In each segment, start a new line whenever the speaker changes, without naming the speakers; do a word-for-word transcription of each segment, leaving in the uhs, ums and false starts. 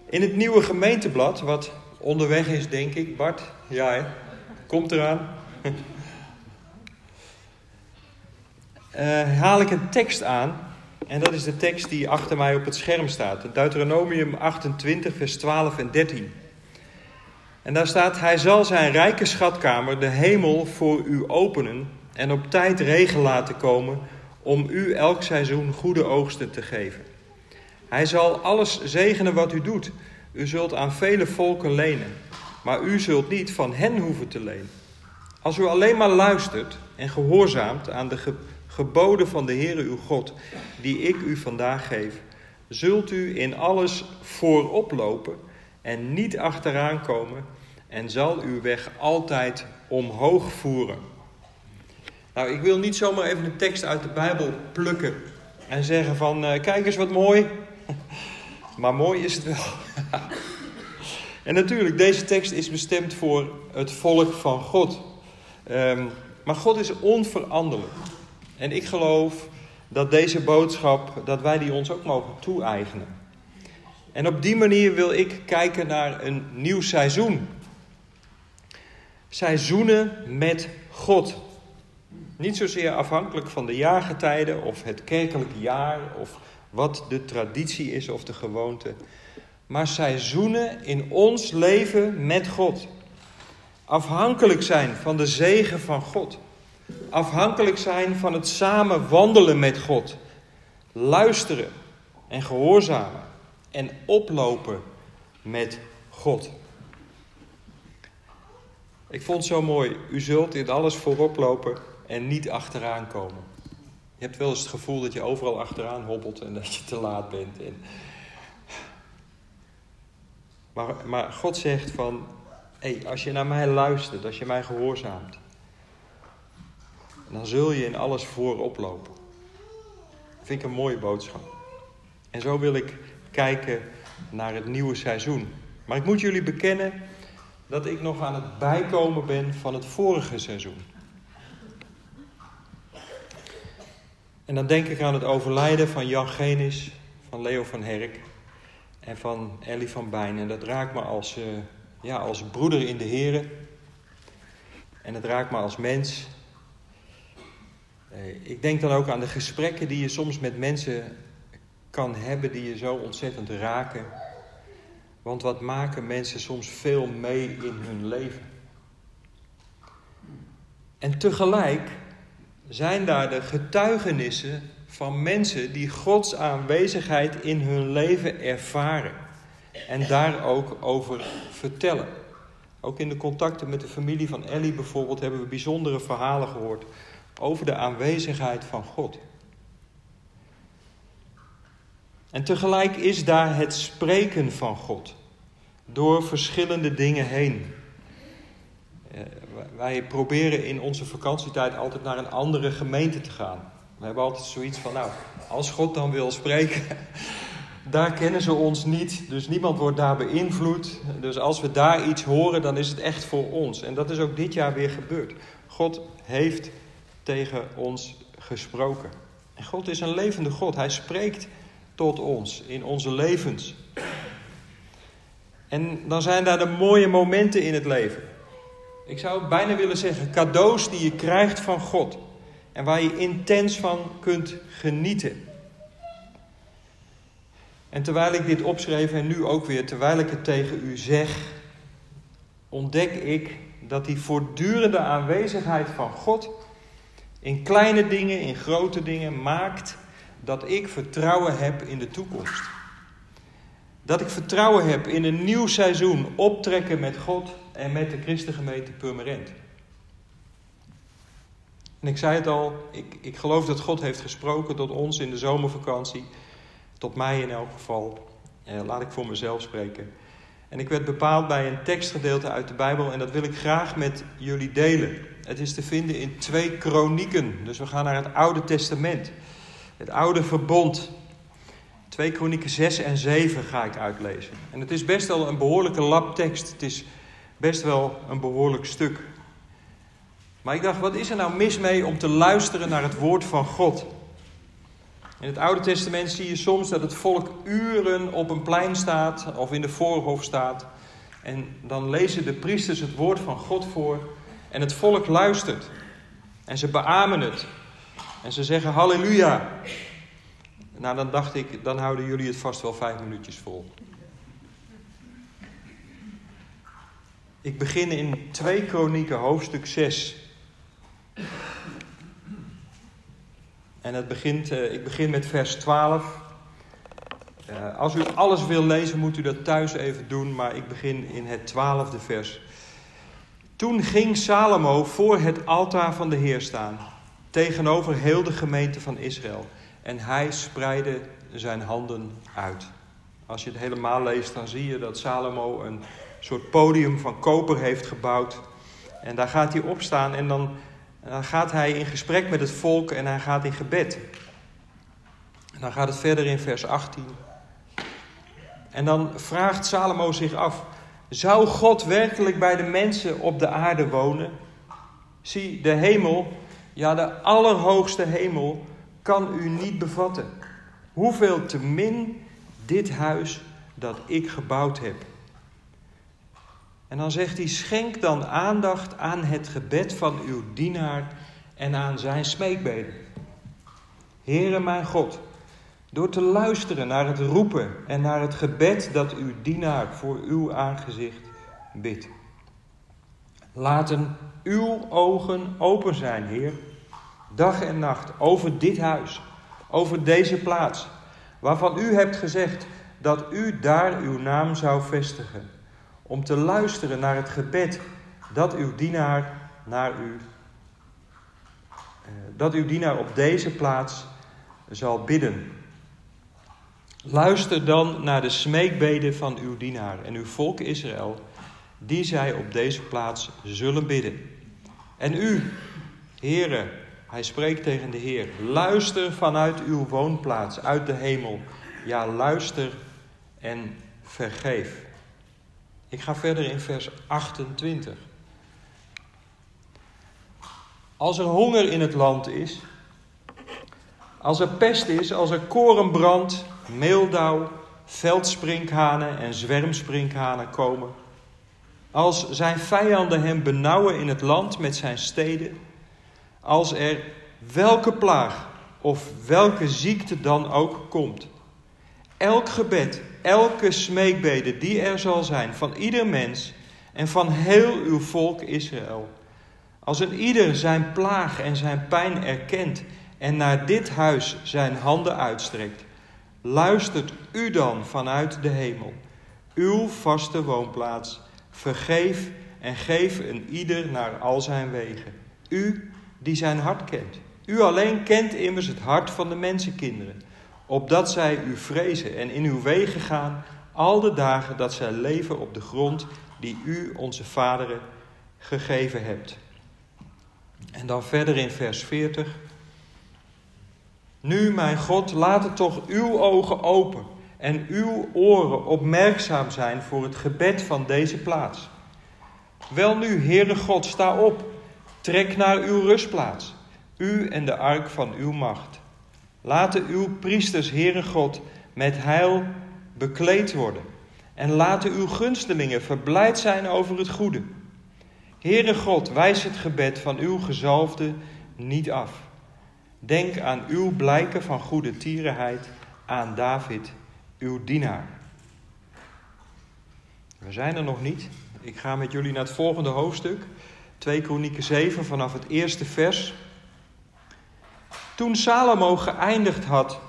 In het nieuwe gemeenteblad, wat onderweg is denk ik, Bart, ja hè, komt eraan. uh, haal ik een tekst aan. En dat is de tekst die achter mij op het scherm staat. Deuteronomium achtentwintig, vers twaalf en dertien. En daar staat: Hij zal zijn rijke schatkamer, de hemel, voor u openen en op tijd regen laten komen om u elk seizoen goede oogsten te geven. Hij zal alles zegenen wat u doet. U zult aan vele volken lenen, maar u zult niet van hen hoeven te lenen. Als u alleen maar luistert en gehoorzaamt aan de ge- geboden van de Heere uw God, die ik u vandaag geef, zult u in alles voorop lopen en niet achteraan komen en zal uw weg altijd omhoog voeren. Nou, ik wil niet zomaar even een tekst uit de Bijbel plukken en zeggen van, uh, kijk eens wat mooi. Maar mooi is het wel. En natuurlijk, deze tekst is bestemd voor het volk van God. Um, maar God is onveranderlijk. En ik geloof dat deze boodschap, dat wij die ons ook mogen toe-eigenen. En op die manier wil ik kijken naar een nieuw seizoen. Seizoenen met God. Niet zozeer afhankelijk van de jaargetijden of het kerkelijke jaar of wat de traditie is of de gewoonte. Maar seizoenen in ons leven met God. Afhankelijk zijn van de zegen van God. Afhankelijk zijn van het samen wandelen met God. Luisteren en gehoorzamen. En oplopen met God. Ik vond het zo mooi. U zult in alles voorop lopen en niet achteraan komen. Je hebt wel eens het gevoel dat je overal achteraan hobbelt en dat je te laat bent. En... Maar, maar God zegt van, hey, als je naar mij luistert, als je mij gehoorzaamt, dan zul je in alles voorop lopen. Dat vind ik een mooie boodschap. En zo wil ik kijken naar het nieuwe seizoen. Maar ik moet jullie bekennen dat ik nog aan het bijkomen ben van het vorige seizoen. En dan denk ik aan het overlijden van Jan Genis, van Leo van Herk en van Ellie van Bijn. En dat raakt me als, uh, ja, als broeder in de Here. En het raakt me als mens. Uh, ik denk dan ook aan de gesprekken die je soms met mensen kan hebben, die je zo ontzettend raken. Want wat maken mensen soms veel mee in hun leven? En tegelijk zijn daar de getuigenissen van mensen die Gods aanwezigheid in hun leven ervaren. En daar ook over vertellen. Ook in de contacten met de familie van Ellie bijvoorbeeld hebben we bijzondere verhalen gehoord over de aanwezigheid van God. En tegelijk is daar het spreken van God. Door verschillende dingen heen. Uh, wij proberen in onze vakantietijd altijd naar een andere gemeente te gaan. We hebben altijd zoiets van, nou, als God dan wil spreken, daar kennen ze ons niet. Dus niemand wordt daar beïnvloed. Dus als we daar iets horen, dan is het echt voor ons. En dat is ook dit jaar weer gebeurd. God heeft tegen ons gesproken. En God is een levende God. Hij spreekt tot ons in onze levens. En dan zijn daar de mooie momenten in het leven. Ik zou bijna willen zeggen, cadeaus die je krijgt van God. En waar je intens van kunt genieten. En terwijl ik dit opschreef en nu ook weer, terwijl ik het tegen u zeg, ontdek ik dat die voortdurende aanwezigheid van God in kleine dingen, in grote dingen, maakt dat ik vertrouwen heb in de toekomst. Dat ik vertrouwen heb in een nieuw seizoen optrekken met God en met de Christengemeente Purmerend. En ik zei het al, ik, ik geloof dat God heeft gesproken tot ons in de zomervakantie. Tot mij in elk geval. Eh, laat ik voor mezelf spreken. En ik werd bepaald bij een tekstgedeelte uit de Bijbel en dat wil ik graag met jullie delen. Het is te vinden in twee Kronieken. Dus we gaan naar het Oude Testament. Het Oude Verbond. twee Kronieken zes en zeven ga ik uitlezen. En het is best wel een behoorlijke lap tekst. Het is best wel een behoorlijk stuk. Maar ik dacht, wat is er nou mis mee om te luisteren naar het woord van God? In het Oude Testament zie je soms dat het volk uren op een plein staat of in de voorhof staat. En dan lezen de priesters het woord van God voor en het volk luistert. En ze beamen het. En ze zeggen halleluja. Nou, dan dacht ik, dan houden jullie het vast wel vijf minuutjes vol. Ik begin in twee Kronieken, hoofdstuk zes. En het begint, uh, ik begin met vers twaalf. Uh, als u alles wil lezen, moet u dat thuis even doen, maar ik begin in het twaalfde vers. Toen ging Salomo voor het altaar van de Heer staan, tegenover heel de gemeente van Israël. En hij spreidde zijn handen uit. Als je het helemaal leest, dan zie je dat Salomo een soort podium van koper heeft gebouwd. En daar gaat hij op staan en dan, dan gaat hij in gesprek met het volk en hij gaat in gebed. En dan gaat het verder in vers achttien. En dan vraagt Salomo zich af: zou God werkelijk bij de mensen op de aarde wonen? Zie, de hemel, ja de allerhoogste hemel, kan u niet bevatten. Hoeveel te min dit huis dat ik gebouwd heb. En dan zegt hij: schenk dan aandacht aan het gebed van uw dienaar en aan zijn smeekbeden. Heere mijn God, door te luisteren naar het roepen en naar het gebed dat uw dienaar voor uw aangezicht bidt. Laten uw ogen open zijn, Heer, dag en nacht, over dit huis, over deze plaats, waarvan u hebt gezegd dat u daar uw naam zou vestigen, om te luisteren naar het gebed dat uw dienaar naar u, dat uw dienaar op deze plaats zal bidden. Luister dan naar de smeekbeden van uw dienaar en uw volk Israël, die zij op deze plaats zullen bidden. En u, Heere, hij spreekt tegen de Heer, luister vanuit uw woonplaats, uit de hemel. Ja, luister en vergeef. Ik ga verder in vers achtentwintig. Als er honger in het land is, als er pest is, als er korenbrand, meeldauw, veldsprinkhanen en zwermsprinkhanen komen, als zijn vijanden hem benauwen in het land met zijn steden, als er welke plaag of welke ziekte dan ook komt, elk gebed, elke smeekbede die er zal zijn van ieder mens en van heel uw volk Israël, als een ieder zijn plaag en zijn pijn erkent en naar dit huis zijn handen uitstrekt, luistert u dan vanuit de hemel, uw vaste woonplaats, vergeef en geef een ieder naar al zijn wegen. U die zijn hart kent. U alleen kent immers het hart van de mensenkinderen, opdat zij u vrezen en in uw wegen gaan al de dagen dat zij leven op de grond die u onze vaderen gegeven hebt. En dan verder in vers veertig. Nu, mijn God, laten toch uw ogen open en uw oren opmerkzaam zijn voor het gebed van deze plaats. Welnu, Heere God, sta op, trek naar uw rustplaats, u en de ark van uw macht. Laten uw priesters, Heere God, met heil bekleed worden en laten uw gunstelingen verblijd zijn over het goede. Heere God, wijs het gebed van uw gezalfde niet af. Denk aan uw blijken van goede tierenheid, aan David, uw dienaar. We zijn er nog niet. Ik ga met jullie naar het volgende hoofdstuk. twee Kronieken zeven, vanaf het eerste vers. Toen Salomo geëindigd had...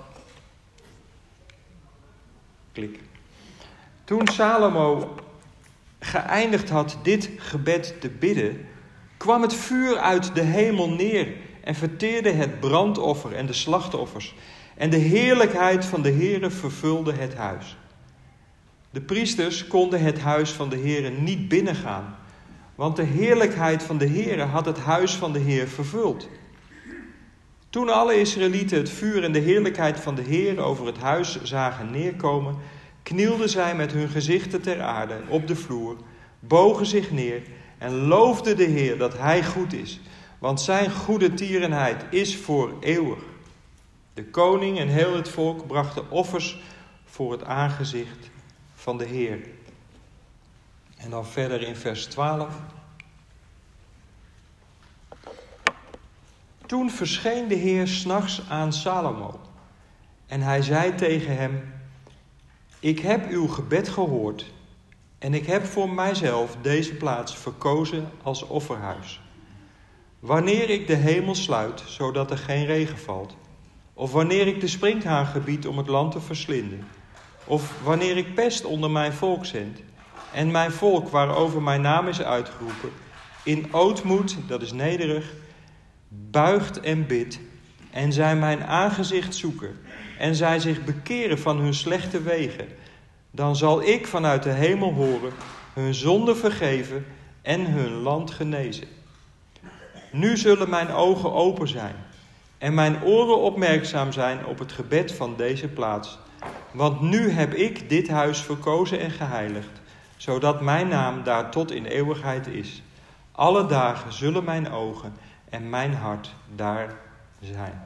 Klik. Toen Salomo geëindigd had dit gebed te bidden, kwam het vuur uit de hemel neer en verteerde het brandoffer en de slachtoffers. En de heerlijkheid van de Heere vervulde het huis. De priesters konden het huis van de Heere niet binnengaan, want de heerlijkheid van de Heere had het huis van de Heer vervuld. Toen alle Israëlieten het vuur en de heerlijkheid van de Heer over het huis zagen neerkomen, knielden zij met hun gezichten ter aarde op de vloer, bogen zich neer en loofden de Heer dat Hij goed is, want zijn goede tierenheid is voor eeuwig. De koning en heel het volk brachten offers voor het aangezicht van de Heer. En dan verder in vers twaalf. Toen verscheen de Heer 's nachts aan Salomo. En hij zei tegen hem: Ik heb uw gebed gehoord. En ik heb voor mijzelf deze plaats verkozen als offerhuis. Wanneer ik de hemel sluit, zodat er geen regen valt. Of wanneer ik de sprinkhaan gebied om het land te verslinden. Of wanneer ik pest onder mijn volk zend. En mijn volk, waarover mijn naam is uitgeroepen, in ootmoed, dat is nederig, buigt en bidt. En zij mijn aangezicht zoeken. En zij zich bekeren van hun slechte wegen. Dan zal ik vanuit de hemel horen, hun zonde vergeven en hun land genezen. Nu zullen mijn ogen open zijn en mijn oren opmerkzaam zijn op het gebed van deze plaats. Want nu heb ik dit huis verkozen en geheiligd, zodat mijn naam daar tot in eeuwigheid is. Alle dagen zullen mijn ogen en mijn hart daar zijn.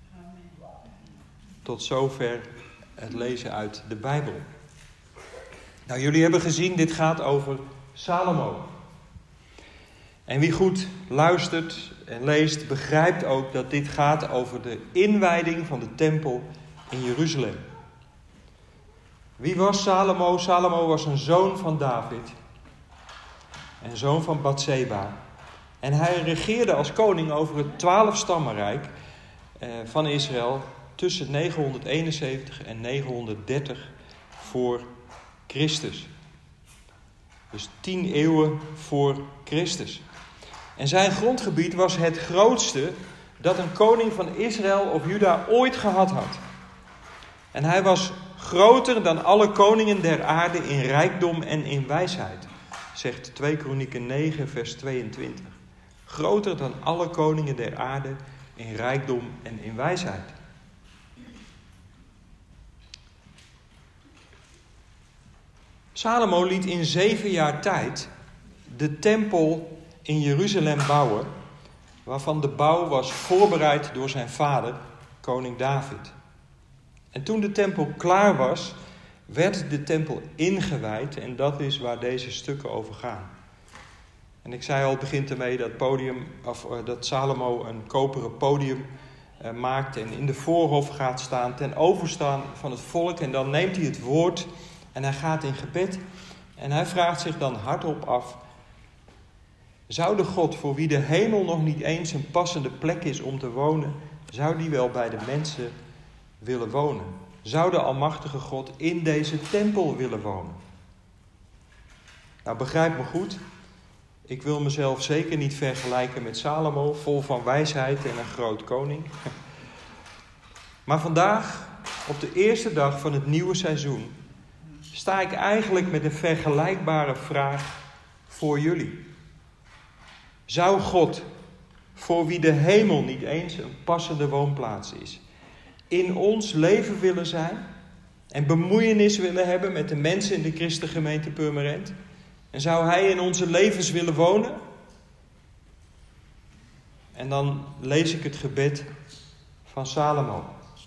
Tot zover het lezen uit de Bijbel. Nou, jullie hebben gezien, dit gaat over Salomo. En wie goed luistert en leest, begrijpt ook dat dit gaat over de inwijding van de tempel in Jeruzalem. Wie was Salomo? Salomo was een zoon van David en zoon van Batseba. En hij regeerde als koning over het twaalfstammenrijk van Israël tussen negenhonderdeenenzeventig en negenhonderddertig voor Christus. Dus tien eeuwen voor Christus. En zijn grondgebied was het grootste dat een koning van Israël of Juda ooit gehad had. En hij was groter dan alle koningen der aarde in rijkdom en in wijsheid, zegt twee Kronieken negen vers tweeëntwintig. Groter dan alle koningen der aarde in rijkdom en in wijsheid. Salomo liet in zeven jaar tijd de tempel in Jeruzalem bouwen, waarvan de bouw was voorbereid door zijn vader, koning David. En toen de tempel klaar was, werd de tempel ingewijd en dat is waar deze stukken over gaan. En ik zei al, het begint ermee dat, podium, of, uh, dat Salomo een koperen podium uh, maakt en in de voorhof gaat staan ten overstaan van het volk. En dan neemt hij het woord en hij gaat in gebed en hij vraagt zich dan hardop af: zou de God voor wie de hemel nog niet eens een passende plek is om te wonen, zou die wel bij de mensen willen wonen? Zou de almachtige God in deze tempel willen wonen? Nou, begrijp me goed. Ik wil mezelf zeker niet vergelijken met Salomo, vol van wijsheid en een groot koning. Maar vandaag, op de eerste dag van het nieuwe seizoen, sta ik eigenlijk met een vergelijkbare vraag voor jullie. Zou God, voor wie de hemel niet eens een passende woonplaats is, in ons leven willen zijn en bemoeienis willen hebben met de mensen in de Christengemeente Purmerend? En zou Hij in onze levens willen wonen? En dan lees ik het gebed van Salomo.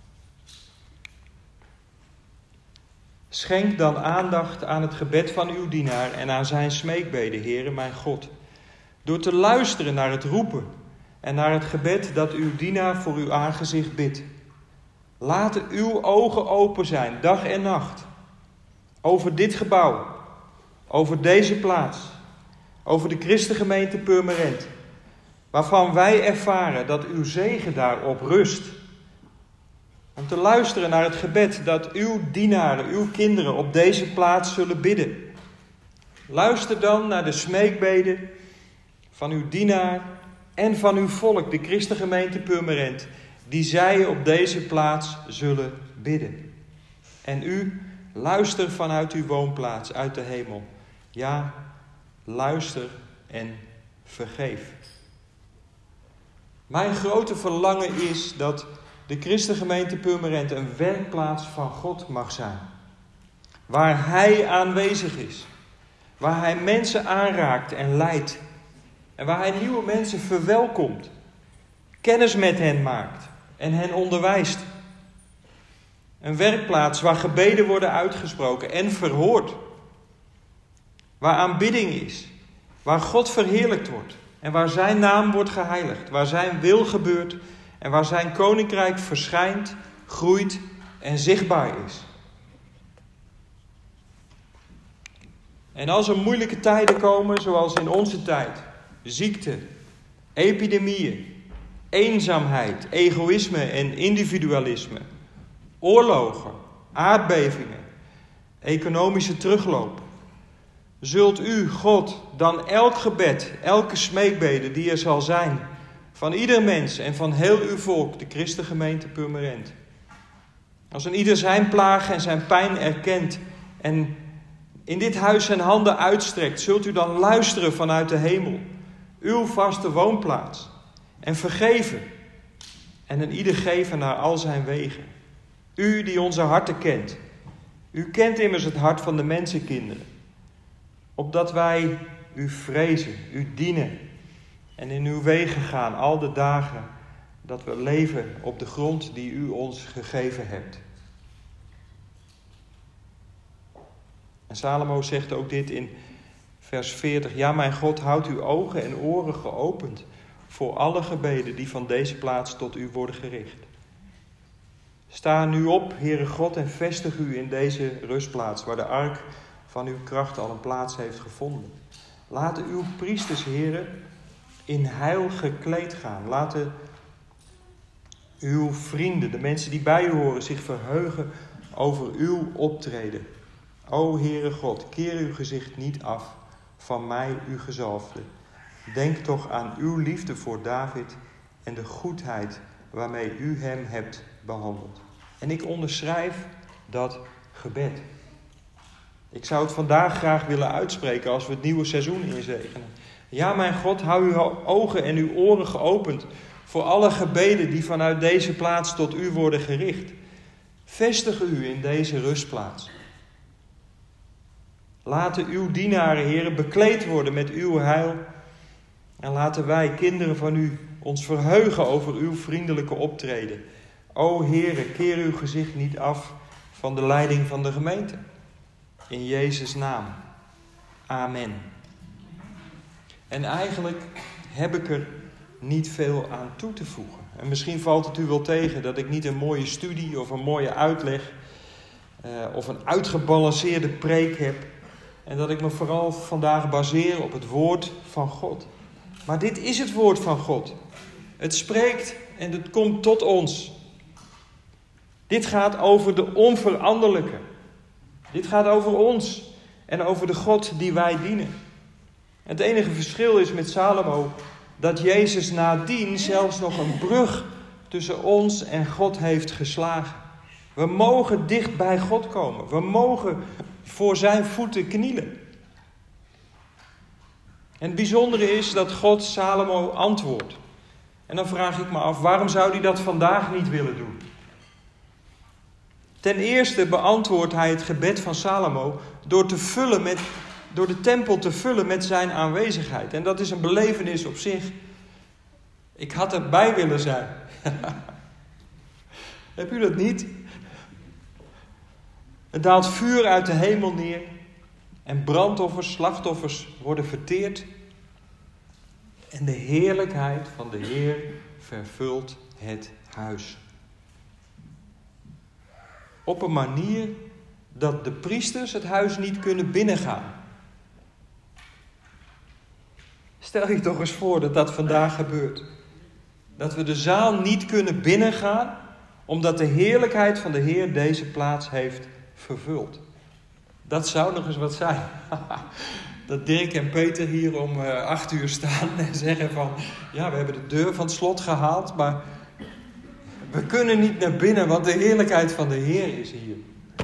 Schenk dan aandacht aan het gebed van uw dienaar en aan zijn smeekbeden, Heere mijn God, door te luisteren naar het roepen en naar het gebed dat uw dienaar voor uw aangezicht bidt. Laten uw ogen open zijn, dag en nacht, over dit gebouw, over deze plaats, over de Christengemeente Purmerend, waarvan wij ervaren dat uw zegen daarop rust. Om te luisteren naar het gebed dat uw dienaren, uw kinderen op deze plaats zullen bidden. Luister dan naar de smeekbeden van uw dienaar en van uw volk, de Christengemeente Purmerend, die zij op deze plaats zullen bidden. En u, luister vanuit uw woonplaats uit de hemel. Ja, luister en vergeef. Mijn grote verlangen is dat de Christengemeente Purmerend een werkplaats van God mag zijn. Waar Hij aanwezig is. Waar Hij mensen aanraakt en leidt. En waar Hij nieuwe mensen verwelkomt. Kennis met hen maakt en hen onderwijst. Een werkplaats waar gebeden worden uitgesproken en verhoord. Waar aanbidding is. Waar God verheerlijkt wordt. En waar zijn naam wordt geheiligd. Waar zijn wil gebeurt. En waar zijn koninkrijk verschijnt, groeit en zichtbaar is. En als er moeilijke tijden komen, zoals in onze tijd. Ziekte, epidemieën, eenzaamheid, egoïsme en individualisme. Oorlogen, aardbevingen, economische terugloop. Zult u, God, dan elk gebed, elke smeekbede die er zal zijn, van ieder mens en van heel uw volk, de Christengemeente Purmerend. Als een ieder zijn plagen en zijn pijn erkent en in dit huis zijn handen uitstrekt, zult u dan luisteren vanuit de hemel, uw vaste woonplaats, en vergeven en een ieder geven naar al zijn wegen. U die onze harten kent. U kent immers het hart van de mensenkinderen. Opdat wij u vrezen, u dienen en in uw wegen gaan al de dagen dat we leven op de grond die u ons gegeven hebt. En Salomo zegt ook dit in vers veertig. Ja, mijn God, houd uw ogen en oren geopend voor alle gebeden die van deze plaats tot u worden gericht. Sta nu op, Heere God, en vestig u in deze rustplaats, waar de ark van uw kracht al een plaats heeft gevonden. Laten uw priesters, Heere, in heil gekleed gaan. Laten uw vrienden, de mensen die bij u horen, zich verheugen over uw optreden. O Heere God, keer uw gezicht niet af van mij, uw gezalfde. Denk toch aan uw liefde voor David en de goedheid waarmee u hem hebt behandeld. En ik onderschrijf dat gebed. Ik zou het vandaag graag willen uitspreken als we het nieuwe seizoen inzegenen. Ja, mijn God, hou uw ogen en uw oren geopend voor alle gebeden die vanuit deze plaats tot u worden gericht. Vestig u in deze rustplaats. Laten uw dienaren, Heere, bekleed worden met uw heil. En laten wij, kinderen van u, ons verheugen over uw vriendelijke optreden. O Heere, keer uw gezicht niet af van de leiding van de gemeente. In Jezus' naam. Amen. En eigenlijk heb ik er niet veel aan toe te voegen. En misschien valt het u wel tegen dat ik niet een mooie studie of een mooie uitleg uh, of een uitgebalanceerde preek heb. En dat ik me vooral vandaag baseer op het woord van God. Maar dit is het woord van God. Het spreekt en het komt tot ons. Dit gaat over de onveranderlijke. Dit gaat over ons en over de God die wij dienen. Het enige verschil is met Salomo dat Jezus nadien zelfs nog een brug tussen ons en God heeft geslagen. We mogen dicht bij God komen. We mogen voor zijn voeten knielen. En het bijzondere is dat God Salomo antwoordt. En dan vraag ik me af, waarom zou hij dat vandaag niet willen doen? Ten eerste beantwoordt hij het gebed van Salomo door, te vullen met, door de tempel te vullen met zijn aanwezigheid. En dat is een belevenis op zich. Ik had erbij willen zijn. Heb u dat niet? Het daalt vuur uit de hemel neer en brandoffers, slachtoffers worden verteerd. En de heerlijkheid van de Heer vervult het huis. Op een manier dat de priesters het huis niet kunnen binnengaan. Stel je toch eens voor dat dat vandaag gebeurt. Dat we de zaal niet kunnen binnengaan, omdat de heerlijkheid van de Heer deze plaats heeft vervuld. Dat zou nog eens wat zijn. Dat Dirk en Peter hier om uh, acht uur staan en zeggen van... ja, we hebben de deur van het slot gehaald, maar we kunnen niet naar binnen, want de heerlijkheid van de Heer is hier.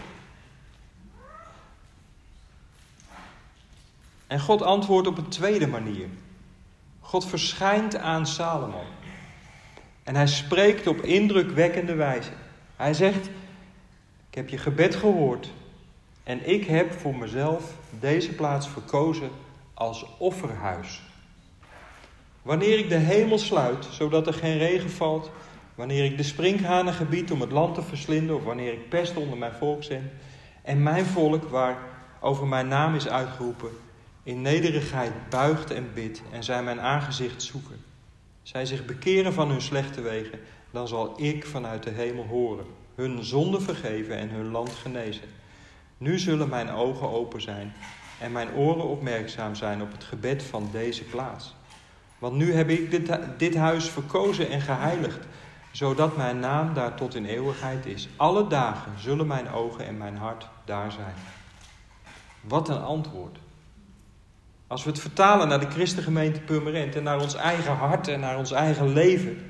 En God antwoordt op een tweede manier. God verschijnt aan Salomo. En hij spreekt op indrukwekkende wijze. Hij zegt, ik heb je gebed gehoord en ik heb voor mezelf deze plaats verkozen als offerhuis. Wanneer ik de hemel sluit, zodat er geen regen valt, wanneer ik de sprinkhanen gebied om het land te verslinden, of wanneer ik pest onder mijn volk zend, en mijn volk, waar over mijn naam is uitgeroepen, in nederigheid buigt en bidt en zij mijn aangezicht zoeken. Zij zich bekeren van hun slechte wegen, dan zal ik vanuit de hemel horen, hun zonde vergeven en hun land genezen. Nu zullen mijn ogen open zijn en mijn oren opmerkzaam zijn op het gebed van deze plaats. Want nu heb ik dit, dit huis verkozen en geheiligd, zodat mijn naam daar tot in eeuwigheid is. Alle dagen zullen mijn ogen en mijn hart daar zijn. Wat een antwoord. Als we het vertalen naar de Christengemeente Purmerend en naar ons eigen hart en naar ons eigen leven.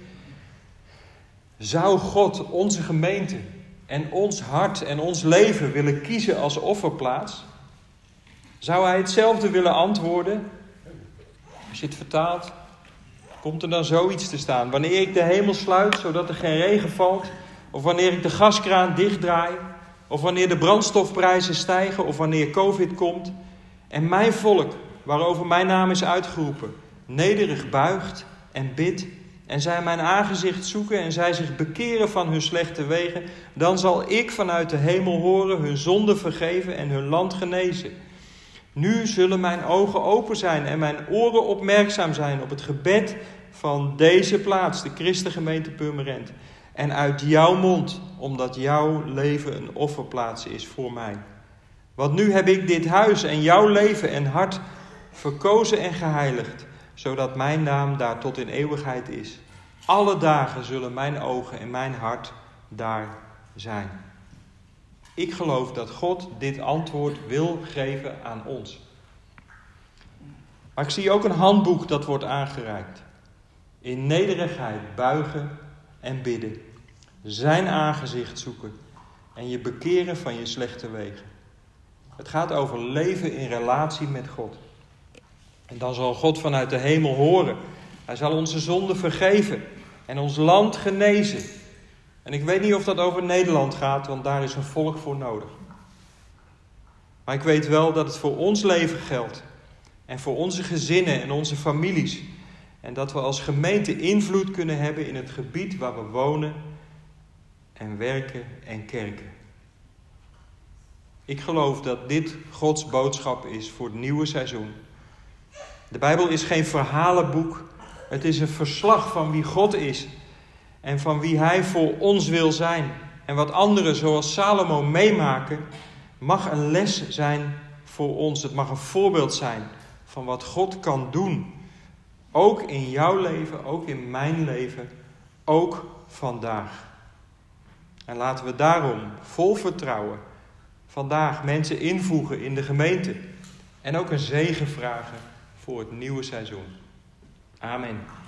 Zou God onze gemeente en ons hart en ons leven willen kiezen als offerplaats? Zou hij hetzelfde willen antwoorden? Als je het vertaalt, komt er dan zoiets te staan. Wanneer ik de hemel sluit, zodat er geen regen valt, of wanneer ik de gaskraan dichtdraai, of wanneer de brandstofprijzen stijgen, of wanneer COVID komt, en mijn volk, waarover mijn naam is uitgeroepen, nederig buigt en bidt, en zij mijn aangezicht zoeken en zij zich bekeren van hun slechte wegen, dan zal ik vanuit de hemel horen, hun zonde vergeven en hun land genezen. Nu zullen mijn ogen open zijn en mijn oren opmerkzaam zijn op het gebed van deze plaats, de Christengemeente Purmerend. En uit jouw mond, omdat jouw leven een offerplaats is voor mij. Want nu heb ik dit huis en jouw leven en hart verkozen en geheiligd, zodat mijn naam daar tot in eeuwigheid is. Alle dagen zullen mijn ogen en mijn hart daar zijn. Ik geloof dat God dit antwoord wil geven aan ons. Maar ik zie ook een handboek dat wordt aangereikt. In nederigheid buigen en bidden. Zijn aangezicht zoeken. En je bekeren van je slechte wegen. Het gaat over leven in relatie met God. En dan zal God vanuit de hemel horen. Hij zal onze zonden vergeven. En ons land genezen. En ik weet niet of dat over Nederland gaat, want daar is een volk voor nodig. Maar ik weet wel dat het voor ons leven geldt. En voor onze gezinnen en onze families. En dat we als gemeente invloed kunnen hebben in het gebied waar we wonen en werken en kerken. Ik geloof dat dit Gods boodschap is voor het nieuwe seizoen. De Bijbel is geen verhalenboek. Het is een verslag van wie God is. En van wie hij voor ons wil zijn. En wat anderen zoals Salomo meemaken, mag een les zijn voor ons. Het mag een voorbeeld zijn van wat God kan doen. Ook in jouw leven, ook in mijn leven, ook vandaag. En laten we daarom vol vertrouwen vandaag mensen invoegen in de gemeente. En ook een zegen vragen voor het nieuwe seizoen. Amen.